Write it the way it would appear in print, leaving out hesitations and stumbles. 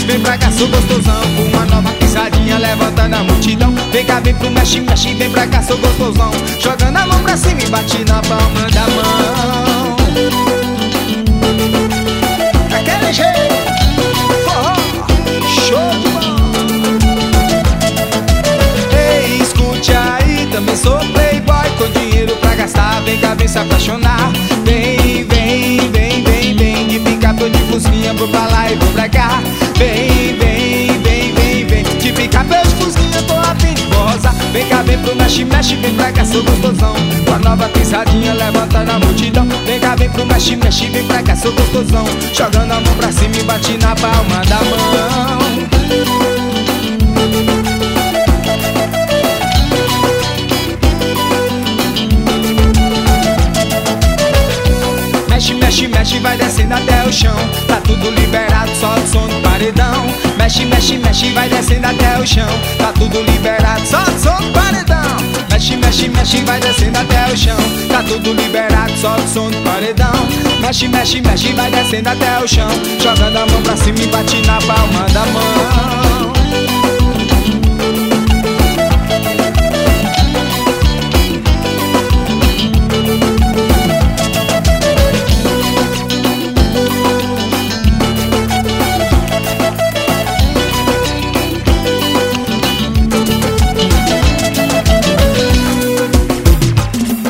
mexe, vem pra cá, sou gostosão. Com uma nova pisadinha, levantando a multidão. Vem cá, vem pro mexe, mexe, vem pra cá, sou gostosão. Jogando a mão pra cima e bate na palma da mão. Daquele jeito, forró, show de bola. Ei, escute aí, também sou playboy, com dinheiro pra gastar. Vem cá, vem se apaixonar. Vem, vem, vem, vem, vem. De picape ou de fusquinha, vou pra lá e vou pra cá. Vem, vem, vem, vem, vem. De picape ou de fusquinha, tô a fim de gozar. Vem cá, vem pro mexe, mexe, vem pra cá, sou gostosão. Com a nova pisadinha, levantando a multidão. Vem cá, vem pro mexe, mexe, vem pra cá, sou gostosão. Jogando a mão pra cima e bate na palma da mão. Mexe, mexe, mexe, vai descendo até o chão. Tá tudo liberado, solta o som do paredão. Mexe, mexe, mexe, vai descendo até o chão. Tá tudo liberado, solta o som do paredão. Mexe, mexe, mexe, vai descendo até o chão. Tá tudo liberado, solta o som do paredão. Mexe, mexe, mexe, vai descendo até o chão. Jogando a mão pra cima e bate na palma da mão.